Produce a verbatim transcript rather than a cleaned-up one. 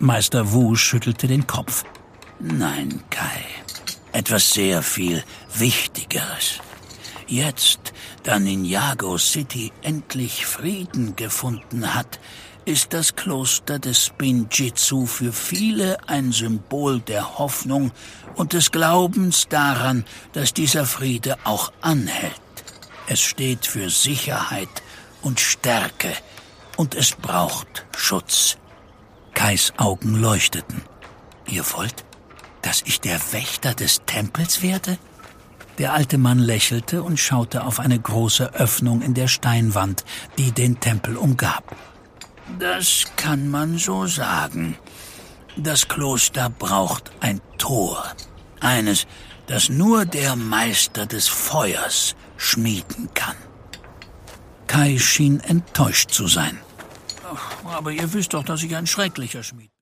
Meister Wu schüttelte den Kopf. Nein, Kai. Etwas sehr viel Wichtigeres. Jetzt, da Ninjago City endlich Frieden gefunden hat, ist das Kloster des Spinjitzu für viele ein Symbol der Hoffnung und des Glaubens daran, dass dieser Friede auch anhält. Es steht für Sicherheit und Stärke und es braucht Schutz. Kais Augen leuchteten. Ihr wollt, dass ich der Wächter des Tempels werde? Der alte Mann lächelte und schaute auf eine große Öffnung in der Steinwand, die den Tempel umgab. Das kann man so sagen. Das Kloster braucht ein Tor. Eines, das nur der Meister des Feuers schmieden kann. Kai schien enttäuscht zu sein. Aber ihr wisst doch, dass ich ein schrecklicher Schmied bin.